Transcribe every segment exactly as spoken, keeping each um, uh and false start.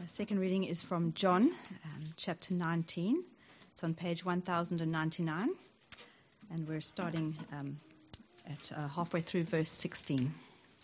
The second reading is from John, um, chapter nineteen. It's on page one thousand ninety-nine, and we're starting um, at uh, halfway through verse sixteen.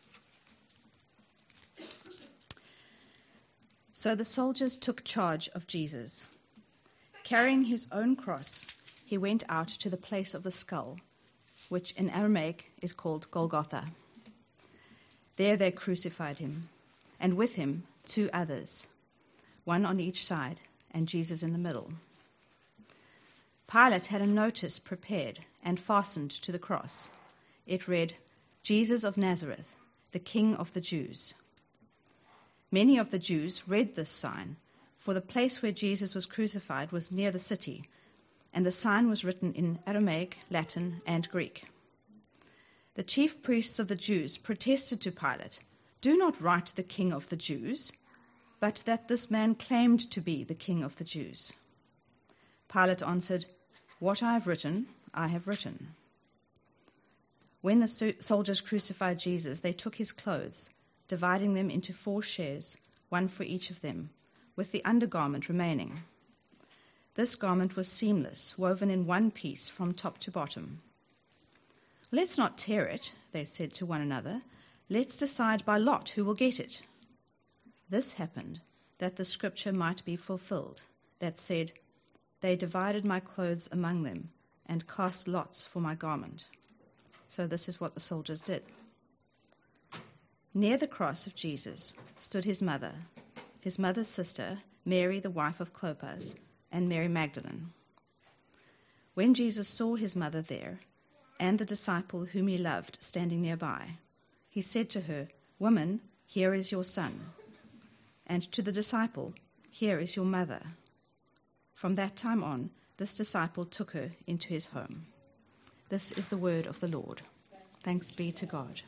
So the soldiers took charge of Jesus. Carrying his own cross, he went out to the place of the skull, which in Aramaic is called Golgotha. There they crucified him, and with him two others, one on each side, and Jesus in the middle. Pilate had a notice prepared and fastened to the cross. It read, "Jesus of Nazareth, the King of the Jews." Many of the Jews read this sign, for the place where Jesus was crucified was near the city, and the sign was written in Aramaic, Latin, and Greek. The chief priests of the Jews protested to Pilate, "Do not write the King of the Jews, but that this man claimed to be the King of the Jews." Pilate answered, "What I have written, I have written." When the so- soldiers crucified Jesus, they took his clothes, dividing them into four shares, one for each of them, with the undergarment remaining. This garment was seamless, woven in one piece from top to bottom. "Let's not tear it," they said to one another. "Let's decide by lot who will get it." This happened that the scripture might be fulfilled, that said, "They divided my clothes among them and cast lots for my garment." So this is what the soldiers did. Near the cross of Jesus stood his mother, his mother's sister, Mary, the wife of Clopas, and Mary Magdalene. When Jesus saw his mother there, and the disciple whom he loved standing nearby, he said to her, "Woman, here is your son." And to the disciple, "Here is your mother." From that time on, this disciple took her into his home. This is the word of the Lord. Thanks be to God.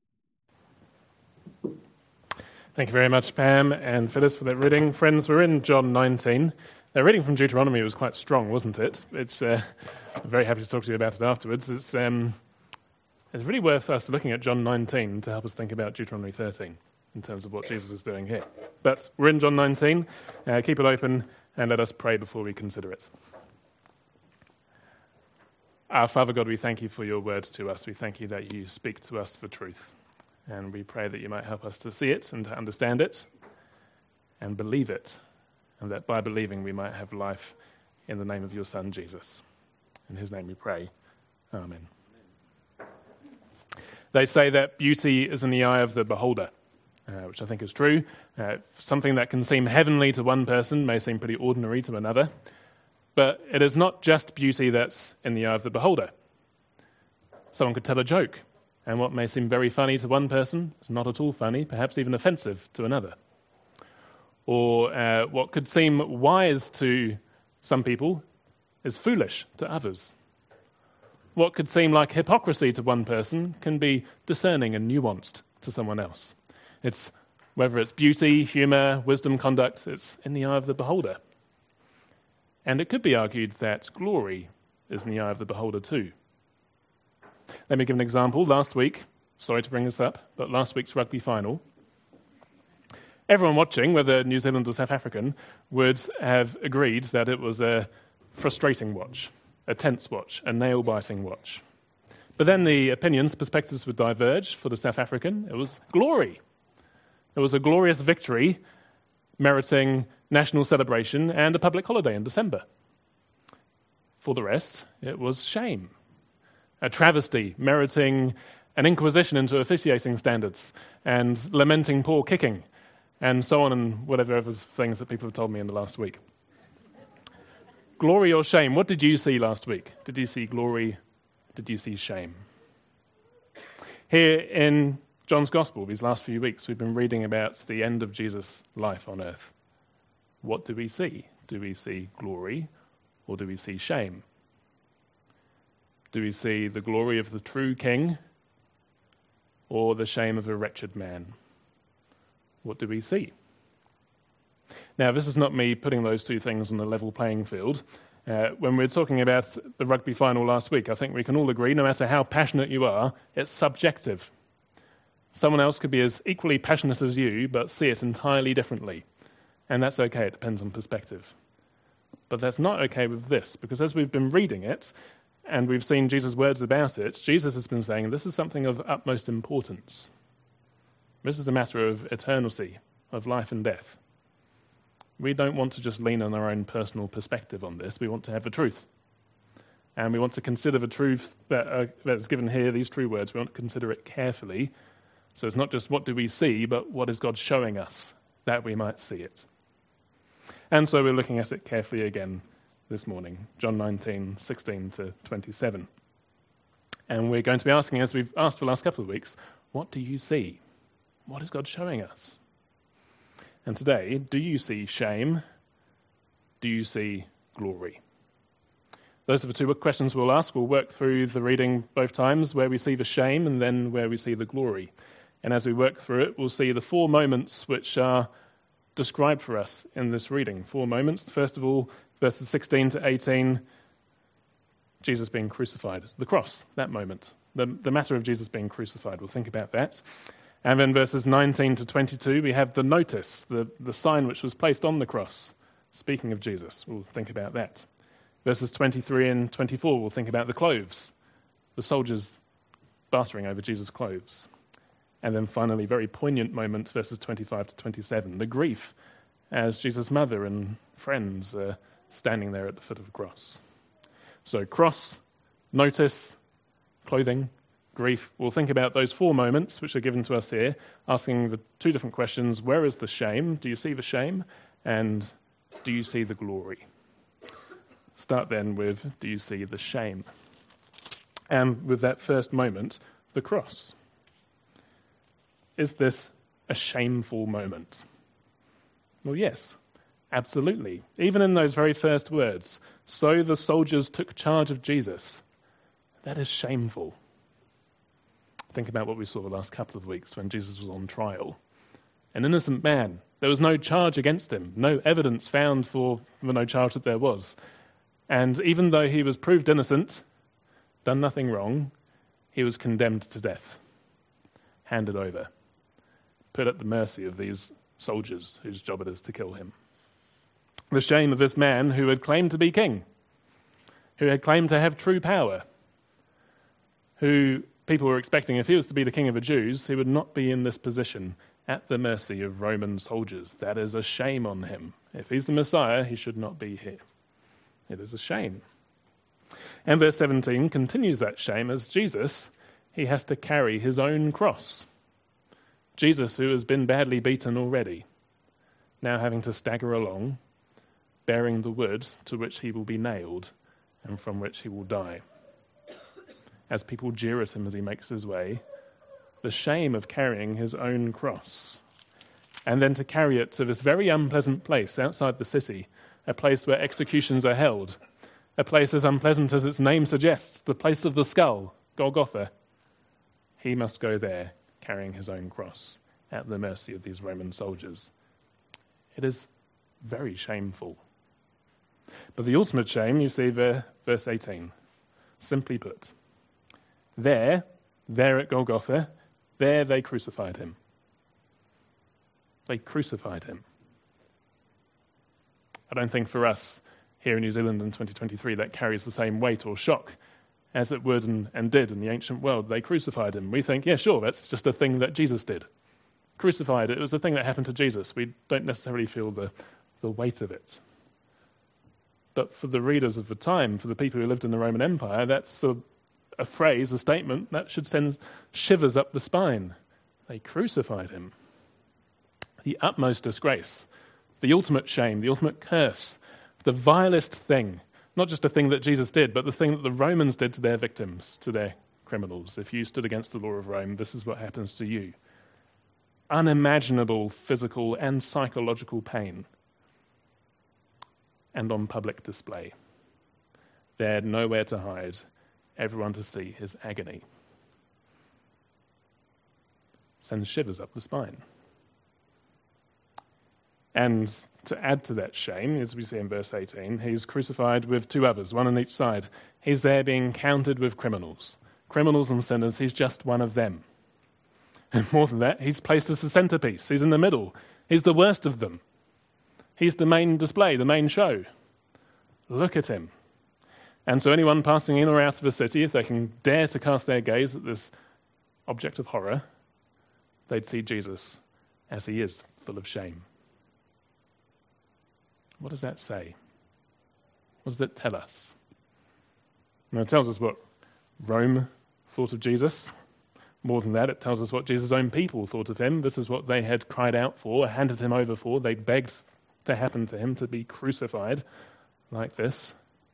Thank you very much, Pam and Phyllis, for that reading. Friends, we're in John nineteen. The reading from Deuteronomy was quite strong, wasn't it? It's. Uh, I'm very happy to talk to you about it afterwards. It's, um, it's really worth us looking at John nineteen to help us think about Deuteronomy thirteen in terms of what Jesus is doing here. But we're in John nineteen. Uh, keep it open and let us pray before we consider it. Our Father God, we thank you for your word to us. We thank you that you speak to us for truth. And we pray that you might help us to see it and to understand it and believe it. And that by believing we might have life in the name of your Son, Jesus. In his name we pray. Amen. They say that beauty is in the eye of the beholder, uh, which I think is true. Uh, something that can seem heavenly to one person may seem pretty ordinary to another. But it is not just beauty that's in the eye of the beholder. Someone could tell a joke, and what may seem very funny to one person is not at all funny, perhaps even offensive to another. Or uh, what could seem wise to some people is foolish to others. What could seem like hypocrisy to one person can be discerning and nuanced to someone else. It's whether it's beauty, humour, wisdom, conduct, it's in the eye of the beholder. And it could be argued that glory is in the eye of the beholder too. Let me give an example. Last week, sorry to bring this up, but last week's rugby final, everyone watching, whether New Zealand or South African, would have agreed that it was a frustrating watch, a tense watch, a nail-biting watch. But then the opinions, perspectives would diverge. For the South African, it was glory. It was a glorious victory, meriting national celebration and a public holiday in December. For the rest, it was shame. A travesty, meriting an inquisition into officiating standards and lamenting poor kicking, and so on and whatever other things that people have told me in the last week. Glory or shame? What did you see last week? Did you see glory? Did you see shame? Here in John's Gospel, these last few weeks, we've been reading about the end of Jesus' life on earth. What do we see? Do we see glory or do we see shame? Do we see the glory of the true king or the shame of a wretched man? What do we see? Now, this is not me putting those two things on a level playing field. Uh, when we were talking about the rugby final last week, I think we can all agree, no matter how passionate you are, it's subjective. Someone else could be as equally passionate as you, but see it entirely differently. And that's okay, it depends on perspective. But that's not okay with this, because as we've been reading it, and we've seen Jesus' words about it, Jesus has been saying this is something of utmost importance. This is a matter of eternity, of life and death. We don't want to just lean on our own personal perspective on this. We want to have the truth. And we want to consider the truth that uh, that's given here, these true words. We want to consider it carefully. So it's not just what do we see, but what is God showing us that we might see it. And so we're looking at it carefully again this morning, John nineteen, sixteen to twenty-seven. And we're going to be asking, as we've asked for the last couple of weeks, what do you see? What is God showing us? And today, do you see shame? Do you see glory? Those are the two questions we'll ask. We'll work through the reading both times, where we see the shame and then where we see the glory. And as we work through it, we'll see the four moments which are described for us in this reading. Four moments. First of all, verses sixteen to eighteen, Jesus being crucified. The cross, that moment. The, the matter of Jesus being crucified. We'll think about that. And then verses nineteen to twenty-two, we have the notice, the, the sign which was placed on the cross. Speaking of Jesus, we'll think about that. Verses twenty-three and twenty-four, we'll think about the clothes. The soldiers bartering over Jesus' clothes. And then finally, very poignant moment, verses twenty-five to twenty-seven, the grief as Jesus' mother and friends are standing there at the foot of the cross. So cross, notice, clothing, grief. We'll think about those four moments which are given to us here, asking the two different questions. Where is the shame? Do you see the shame? And do you see the glory? Start then with, do you see the shame? And with that first moment, the cross. Is this a shameful moment? Well, yes, absolutely. Even in those very first words, so the soldiers took charge of Jesus. That is shameful. Think about what we saw the last couple of weeks when Jesus was on trial. An innocent man. There was no charge against him, no evidence found for the no charge that there was. And even though he was proved innocent, done nothing wrong, he was condemned to death, handed over, put at the mercy of these soldiers whose job it is to kill him. The shame of this man who had claimed to be king, who had claimed to have true power, who people were expecting, if he was to be the king of the Jews, he would not be in this position at the mercy of Roman soldiers. That is a shame on him. If he's the Messiah, he should not be here. It is a shame. And verse seventeen continues that shame as Jesus, he has to carry his own cross. Jesus, who has been badly beaten already, now having to stagger along, bearing the wood to which he will be nailed and from which he will die. As people jeer at him as he makes his way, the shame of carrying his own cross, and then to carry it to this very unpleasant place outside the city, a place where executions are held, a place as unpleasant as its name suggests, the place of the skull, Golgotha. He must go there, carrying his own cross, at the mercy of these Roman soldiers. It is very shameful. But the ultimate shame, you see there, verse eighteen. Simply put, there, there at Golgotha, there they crucified him. They crucified him. I don't think for us here in New Zealand in twenty twenty-three that carries the same weight or shock as it would and, and did in the ancient world. They crucified him. We think, yeah, sure, that's just a thing that Jesus did. Crucified, it was a thing that happened to Jesus. We don't necessarily feel the, the weight of it. But for the readers of the time, for the people who lived in the Roman Empire, that's a, a phrase, a statement that should send shivers up the spine. They crucified him. The utmost disgrace, the ultimate shame, the ultimate curse, the vilest thing, not just a thing that Jesus did, but the thing that the Romans did to their victims, to their criminals. If you stood against the law of Rome, this is what happens to you. Unimaginable physical and psychological pain. And on public display. They had nowhere to hide, everyone to see his agony. Sends shivers up the spine. And to add to that shame, as we see in verse eighteen, he's crucified with two others, one on each side. He's there being counted with criminals. Criminals and sinners, he's just one of them. And more than that, he's placed as the centerpiece. He's in the middle. He's the worst of them. He's the main display, the main show. Look at him. And so anyone passing in or out of a city, if they can dare to cast their gaze at this object of horror, they'd see Jesus as he is, full of shame. What does that say? What does that tell us? Well, it tells us what Rome thought of Jesus. More than that, it tells us what Jesus' own people thought of him. This is what they had cried out for, handed him over for. They begged to happen to him, to be crucified like this.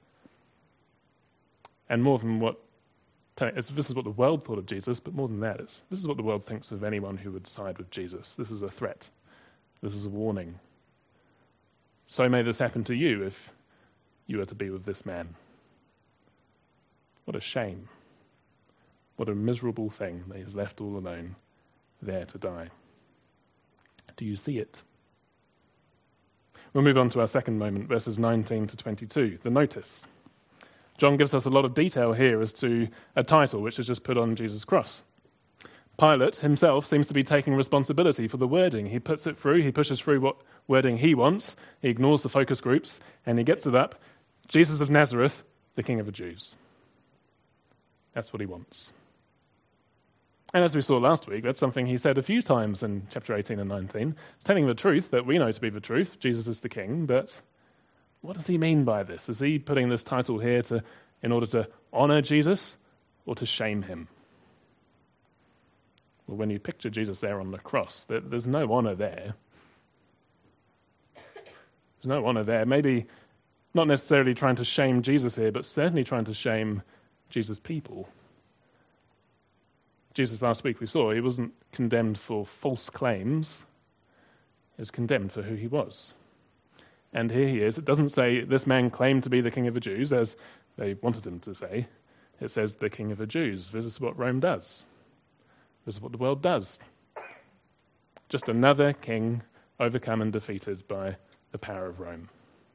And more than what, this is what the world thought of Jesus, but more than that, it's, this is what the world thinks of anyone who would side with Jesus. This is a threat. This is a warning. So may this happen to you if you are to be with this man. What a shame. What a miserable thing that he's left all alone, there to die. Do you see it? We'll move on to our second moment, verses nineteen to twenty-two, the notice. John gives us a lot of detail here as to a title which is just put on Jesus' cross. Pilate himself seems to be taking responsibility for the wording. He puts it through, he pushes through what wording he wants, he ignores the focus groups, and he gets it up. Jesus of Nazareth, the King of the Jews. That's what he wants. And as we saw last week, that's something he said a few times in chapter eighteen and nineteen. He's telling the truth that we know to be the truth. Jesus is the King, but what does he mean by this? Is he putting this title here to, in order to honour Jesus or to shame him? Well, when you picture Jesus there on the cross, there, there's no honour there. There's no honour there. Maybe not necessarily trying to shame Jesus here, but certainly trying to shame Jesus' people. Jesus last week we saw, he wasn't condemned for false claims. He was condemned for who he was. And here he is. It doesn't say this man claimed to be the King of the Jews, as they wanted him to say. It says the King of the Jews. This is what Rome does. This is what the world does. Just another king overcome and defeated by the power of Rome.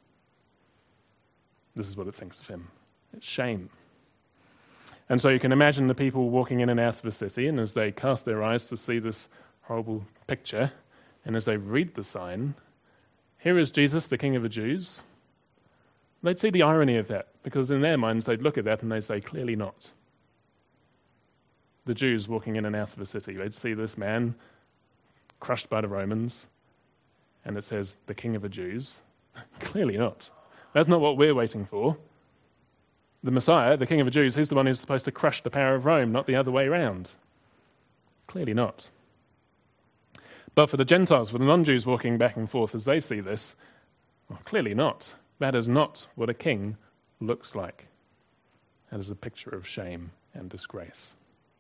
This is what it thinks of him. It's shame. And so you can imagine the people walking in and out of the city, and as they cast their eyes to see this horrible picture, and as they read the sign, here is Jesus, the King of the Jews. They'd see the irony of that, because in their minds they'd look at that and they'd say, clearly not. The Jews walking in and out of the city, they'd see this man crushed by the Romans, and it says, the King of the Jews. Clearly not. That's not what we're waiting for. The Messiah, the King of the Jews, he's the one who's supposed to crush the power of Rome, not the other way around. Clearly not. But for the Gentiles, for the non-Jews walking back and forth as they see this, well, clearly not. That is not what a king looks like. That is a picture of shame and disgrace.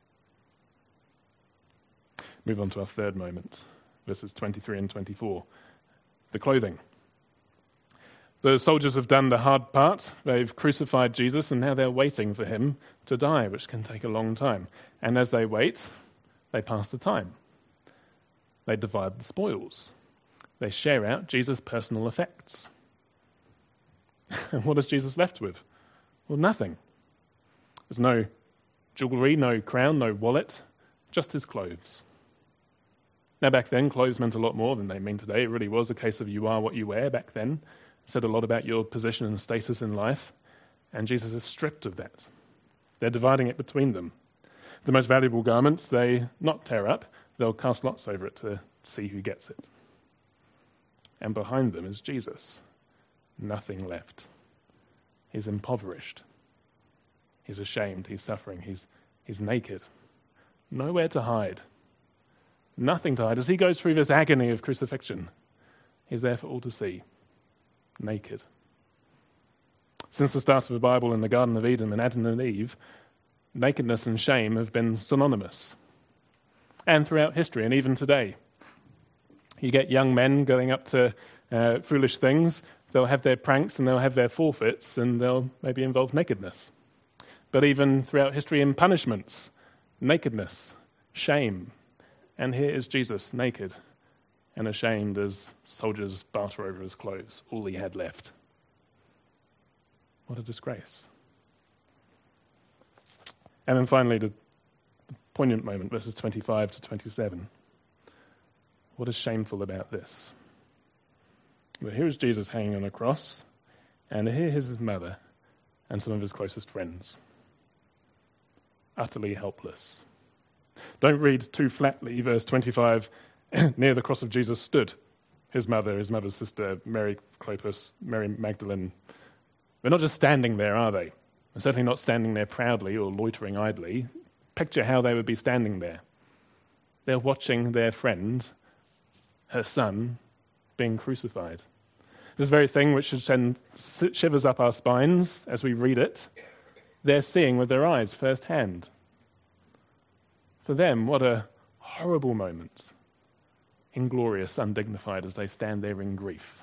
Move on to our third moment, verses twenty-three and twenty-four. The clothing. The soldiers have done the hard part. They've crucified Jesus, and now they're waiting for him to die, which can take a long time. And as they wait, they pass the time. They divide the spoils. They share out Jesus' personal effects. And what is Jesus left with? Well, nothing. There's no jewellery, no crown, no wallet, just his clothes. Now, back then, clothes meant a lot more than they mean today. It really was a case of you are what you wear back then. It said a lot about your position and status in life. And Jesus is stripped of that. They're dividing it between them. The most valuable garments, they not tear up. They'll cast lots over it to see who gets it. And behind them is Jesus. Nothing left. He's impoverished. He's ashamed. He's suffering. He's, he's naked. Nowhere to hide. Nothing to hide. As he goes through this agony of crucifixion, he's there for all to see. Naked. Since the start of the Bible in the Garden of Eden and Adam and Eve, nakedness and shame have been synonymous. And throughout history, and even today. You get young men going up to uh, foolish things, they'll have their pranks and they'll have their forfeits, and they'll maybe involve nakedness. But even throughout history in punishments, nakedness, shame. And here is Jesus, naked and ashamed as soldiers barter over his clothes, all he had left. What a disgrace. And then finally, the poignant moment, verses twenty-five to twenty-seven. What is shameful about this? But here is Jesus hanging on a cross, and here is his mother and some of his closest friends. Utterly helpless. Don't read too flatly verse twenty-five. Near the cross of Jesus stood his mother, his mother's sister, Mary Clopas, Mary Magdalene. They're not just standing there, are they? They're certainly not standing there proudly or loitering idly. Picture how they would be standing there. They're watching their friend, her son, being crucified. This very thing which should send shivers up our spines as we read it, they're seeing with their eyes firsthand. For them, what a horrible moment. Inglorious, undignified, as they stand there in grief.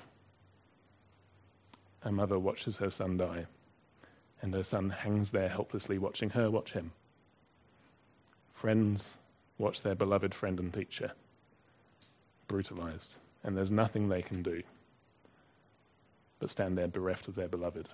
Her mother watches her son die, and her son hangs there helplessly watching her watch him. Friends watch their beloved friend and teacher brutalized, and there's nothing they can do but stand there bereft of their beloved.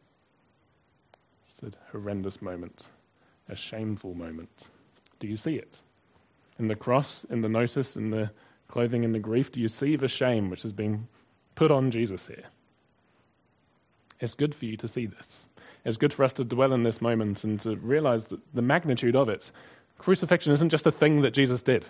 It's a horrendous moment, a shameful moment. Do you see it? In the cross, in the notice, in the clothing, in the grief, do you see the shame which has been put on Jesus here? It's good for you to see this. It's good for us to dwell in this moment and to realize that the magnitude of it. Crucifixion isn't just a thing that Jesus did.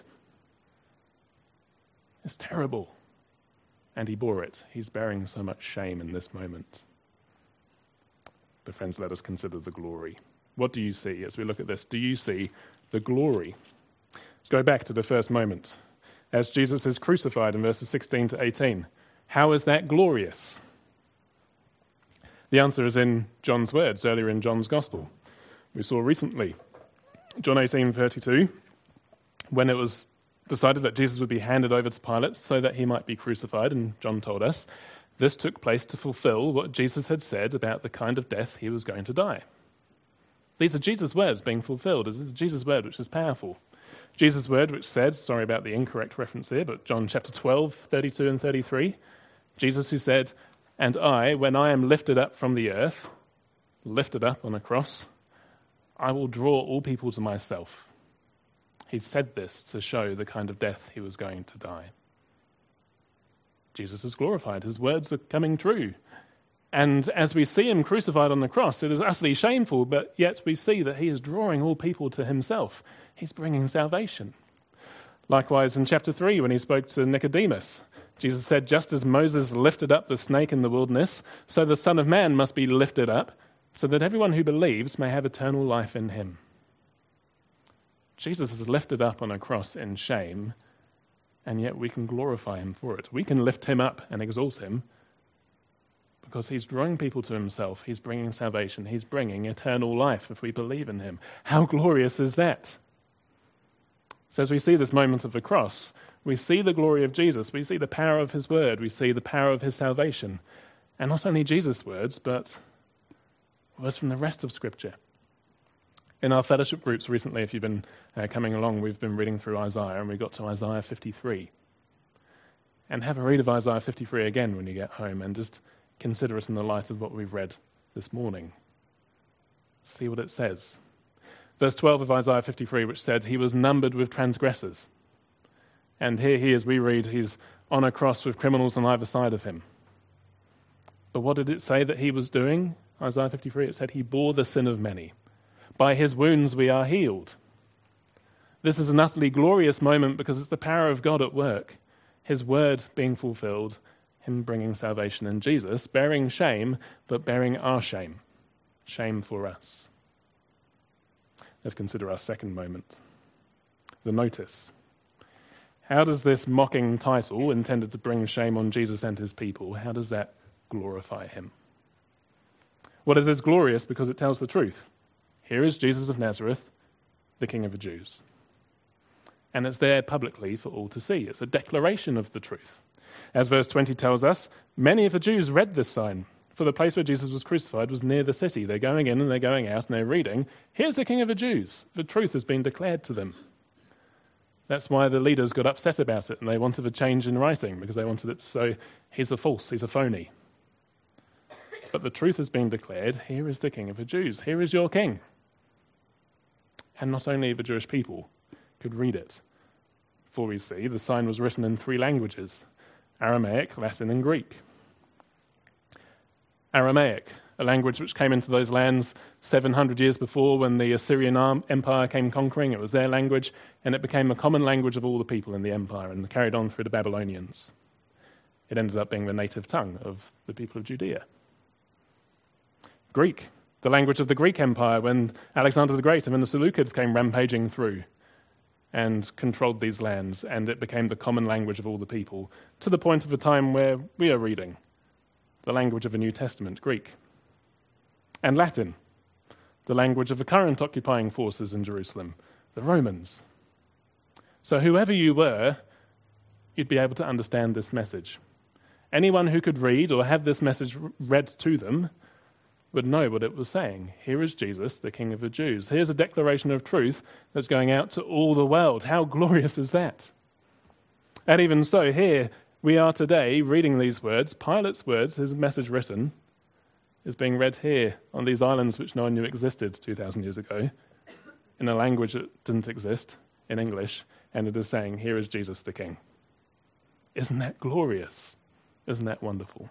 It's terrible. And he bore it. He's bearing so much shame in this moment. But friends, let us consider the glory. What do you see as we look at this? Do you see the glory? Let's go back to the first moment. As Jesus is crucified in verses sixteen to eighteen. How is that glorious? The answer is in John's words earlier in John's Gospel. We saw recently, John eighteen thirty-two, when it was decided that Jesus would be handed over to Pilate so that he might be crucified, and John told us this took place to fulfill what Jesus had said about the kind of death he was going to die. These are Jesus' words being fulfilled. This is Jesus' word which is powerful. Jesus' word which said, sorry about the incorrect reference here, but John chapter twelve, thirty-two and thirty-three, Jesus who said, "And I, when I am lifted up from the earth," lifted up on a cross, "I will draw all people to myself." He said this to show the kind of death he was going to die. Jesus is glorified. His words are coming true. And as we see him crucified on the cross, it is utterly shameful, but yet we see that he is drawing all people to himself. He's bringing salvation. Likewise, in chapter three, when he spoke to Nicodemus, Jesus said, "Just as Moses lifted up the snake in the wilderness, so the Son of Man must be lifted up, so that everyone who believes may have eternal life in him." Jesus is lifted up on a cross in shame, and yet we can glorify him for it. We can lift him up and exalt him because he's drawing people to himself. He's bringing salvation. He's bringing eternal life if we believe in him. How glorious is that? So as we see this moment of the cross, we see the glory of Jesus. We see the power of his word. We see the power of his salvation. And not only Jesus' words, but words from the rest of Scripture. In our fellowship groups recently, if you've been uh, coming along, we've been reading through Isaiah, and we got to Isaiah fifty-three. And have a read of Isaiah fifty-three again when you get home, and just consider it in the light of what we've read this morning. See what it says. Verse twelve of Isaiah fifty-three, which said, "He was numbered with transgressors." And here he is, we read, he's on a cross with criminals on either side of him. But what did it say that he was doing? Isaiah fifty-three, it said he bore the sin of many. By his wounds we are healed. This is an utterly glorious moment because it's the power of God at work. His word being fulfilled, him bringing salvation, in Jesus bearing shame, but bearing our shame. Shame for us. Let's consider our second moment. The notice. How does this mocking title, intended to bring shame on Jesus and his people, how does that glorify him? Well, it is glorious because it tells the truth. Here is Jesus of Nazareth, the King of the Jews. And it's there publicly for all to see. It's a declaration of the truth. As verse twenty tells us, many of the Jews read this sign, for the place where Jesus was crucified was near the city. They're going in and they're going out and they're reading, "Here's the King of the Jews." The truth has been declared to them. That's why the leaders got upset about it and they wanted a change in writing, because they wanted it to say, he's a false, he's a phony. But the truth has been declared. Here is the King of the Jews. Here is your King. And not only the Jewish people could read it. For we see the sign was written in three languages, Aramaic, Latin and Greek. Aramaic, a language which came into those lands seven hundred years before when the Assyrian Empire came conquering. It was their language, and it became a common language of all the people in the empire and carried on through the Babylonians. It ended up being the native tongue of the people of Judea. Greek, the language of the Greek Empire when Alexander the Great and when the Seleucids came rampaging through and controlled these lands, and it became the common language of all the people, to the point of a time where we are reading the language of the New Testament, Greek. And Latin, the language of the current occupying forces in Jerusalem, the Romans. So whoever you were, you'd be able to understand this message. Anyone who could read or have this message read to them would know what it was saying. Here is Jesus, the King of the Jews. Here's a declaration of truth that's going out to all the world. How glorious is that? And even so, here we are today reading these words. Pilate's words, his message written, is being read here on these islands which no one knew existed two thousand years ago, in a language that didn't exist, in English, and it is saying, here is Jesus the King. Isn't that glorious? Isn't that wonderful?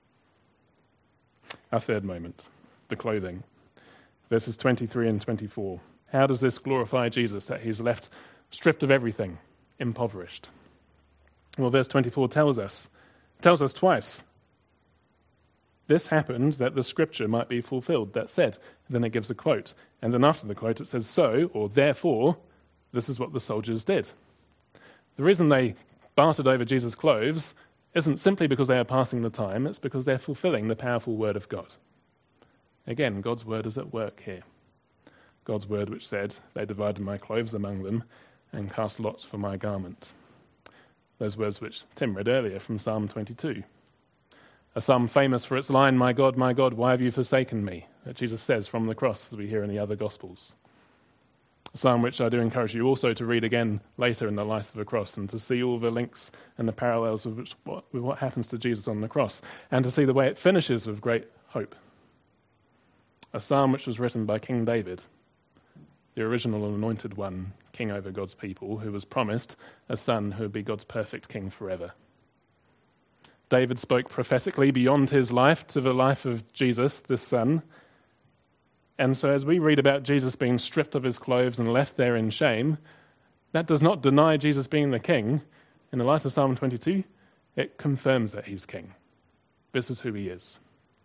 Our third moment, the clothing. Verses twenty-three and twenty-four. How does this glorify Jesus, that he's left stripped of everything, impoverished? Well, verse twenty-four tells us, tells us twice. This happened that the scripture might be fulfilled. That said, then it gives a quote. And then after the quote it says, so, or therefore, this is what the soldiers did. The reason they bartered over Jesus' clothes isn't simply because they are passing the time, it's because they're fulfilling the powerful word of God. Again, God's word is at work here. God's word which said, they divided my clothes among them and cast lots for my garment. Those words which Tim read earlier from Psalm twenty-two. A psalm famous for its line, my God, my God, why have you forsaken me? That Jesus says from the cross, as we hear in the other Gospels. A psalm which I do encourage you also to read again later in the life of the cross and to see all the links and the parallels with, which, what, with what happens to Jesus on the cross and to see the way it finishes with great hope. A psalm which was written by King David, the original anointed one, king over God's people, who was promised a son who would be God's perfect king forever. David spoke prophetically beyond his life to the life of Jesus, this son. And so as we read about Jesus being stripped of his clothes and left there in shame, that does not deny Jesus being the king. In the light of Psalm twenty-two, it confirms that he's king. This is who he is.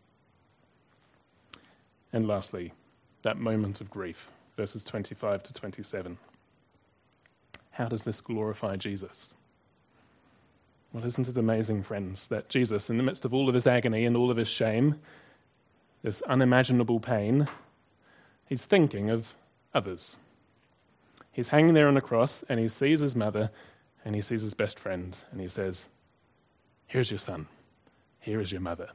And lastly, that moment of grief, verses twenty-five to twenty-seven. How does this glorify Jesus? Well, isn't it amazing, friends, that Jesus, in the midst of all of his agony and all of his shame, this unimaginable pain, he's thinking of others. He's hanging there on a cross and he sees his mother and he sees his best friend and he says, here's your son, here is your mother.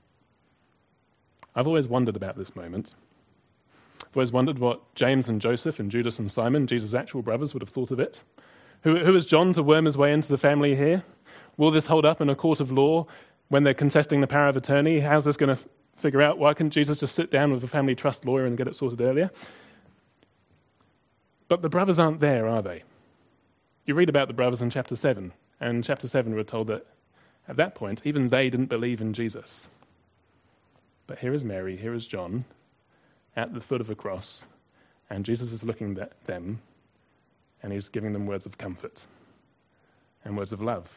I've always wondered about this moment. I've always wondered what James and Joseph and Judas and Simon, Jesus' actual brothers, would have thought of it. Who, who is John to worm his way into the family here? Will this hold up in a court of law when they're contesting the power of attorney? How's this going to figure out? Why couldn't Jesus just sit down with a family trust lawyer and get it sorted earlier? But the brothers aren't there, are they? You read about the brothers in chapter seven, and in chapter seven we're told that at that point, even they didn't believe in Jesus. But here is Mary, here is John, at the foot of the cross, and Jesus is looking at them, and he's giving them words of comfort and words of love.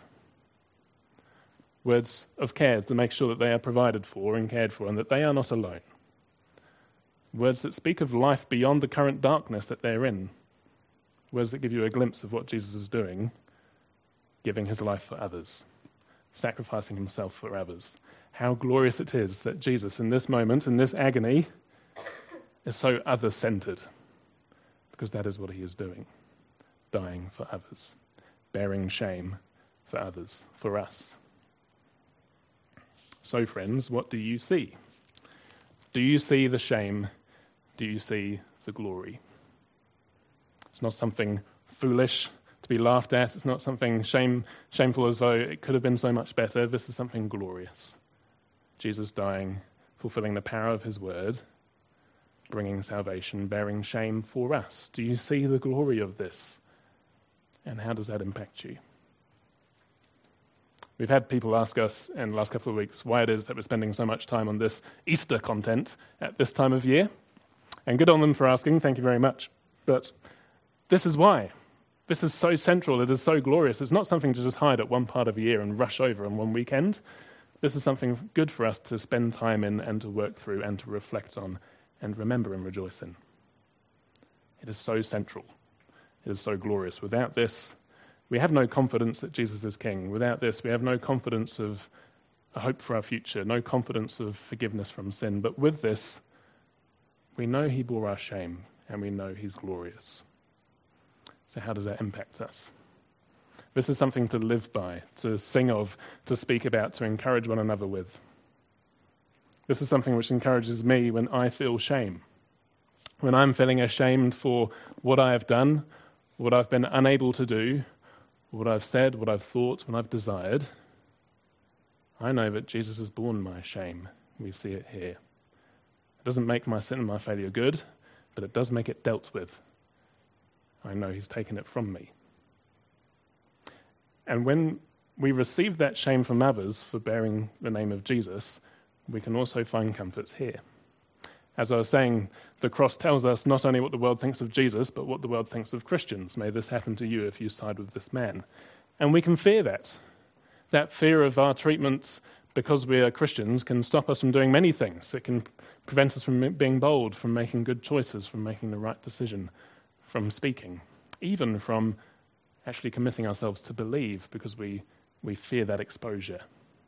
Words of care to make sure that they are provided for and cared for and that they are not alone. Words that speak of life beyond the current darkness that they're in. Words that give you a glimpse of what Jesus is doing, giving his life for others, sacrificing himself for others. How glorious it is that Jesus, in this moment, in this agony, is so other-centered, because that is what he is doing, dying for others, bearing shame for others, for us. So, friends, what do you see? Do you see the shame? Do you see the glory? It's not something foolish to be laughed at. It's not something shame, shameful as though it could have been so much better. This is something glorious. Jesus dying, fulfilling the power of his word, bringing salvation, bearing shame for us. Do you see the glory of this? And how does that impact you? We've had people ask us in the last couple of weeks why it is that we're spending so much time on this Easter content at this time of year. And good on them for asking, thank you very much. But this is why. This is so central, it is so glorious. It's not something to just hide at one part of the year and rush over on one weekend. This is something good for us to spend time in and to work through and to reflect on and remember and rejoice in. It is so central. It is so glorious. Without this, we have no confidence that Jesus is King. Without this, we have no confidence of a hope for our future, no confidence of forgiveness from sin. But with this, we know he bore our shame and we know he's glorious. So how does that impact us? This is something to live by, to sing of, to speak about, to encourage one another with. This is something which encourages me when I feel shame. When I'm feeling ashamed for what I have done, what I've been unable to do, what I've said, what I've thought, what I've desired, I know that Jesus has borne my shame. We see it here. It doesn't make my sin and my failure good, but it does make it dealt with. I know he's taken it from me. And when we receive that shame from others for bearing the name of Jesus, we can also find comforts here. As I was saying, the cross tells us not only what the world thinks of Jesus, but what the world thinks of Christians. May this happen to you if you side with this man. And we can fear that. That fear of our treatment because we are Christians can stop us from doing many things. It can prevent us from being bold, from making good choices, from making the right decision, from speaking, even from actually committing ourselves to believe because we, we fear that exposure.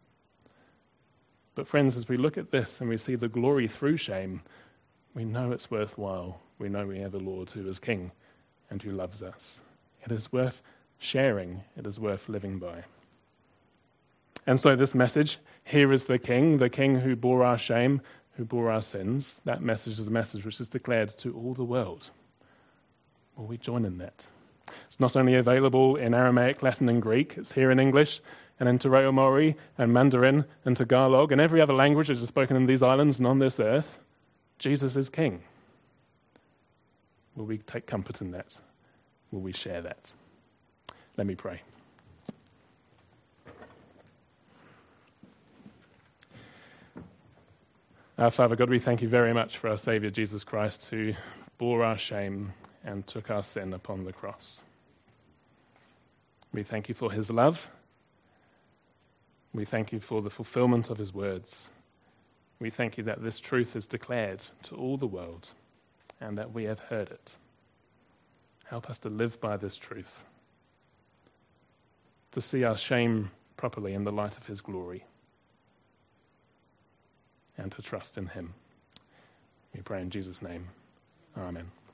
But friends, as we look at this and we see the glory through shame, we know it's worthwhile. We know we have a Lord who is King and who loves us. It is worth sharing. It is worth living by. And so this message, here is the King, the King who bore our shame, who bore our sins, that message is a message which is declared to all the world. Will we join in that? It's not only available in Aramaic, Latin and Greek, it's here in English and in Te Reo Māori and Mandarin and Tagalog and every other language that is spoken in these islands and on this earth. Jesus is King. Will we take comfort in that? Will we share that? Let me pray. Our Father God, we thank you very much for our Saviour Jesus Christ who bore our shame and took our sin upon the cross. We thank you for his love. We thank you for the fulfillment of his words. We thank you that this truth is declared to all the world and that we have heard it. Help us to live by this truth, to see our shame properly in the light of his glory, and to trust in him. We pray in Jesus' name. Amen.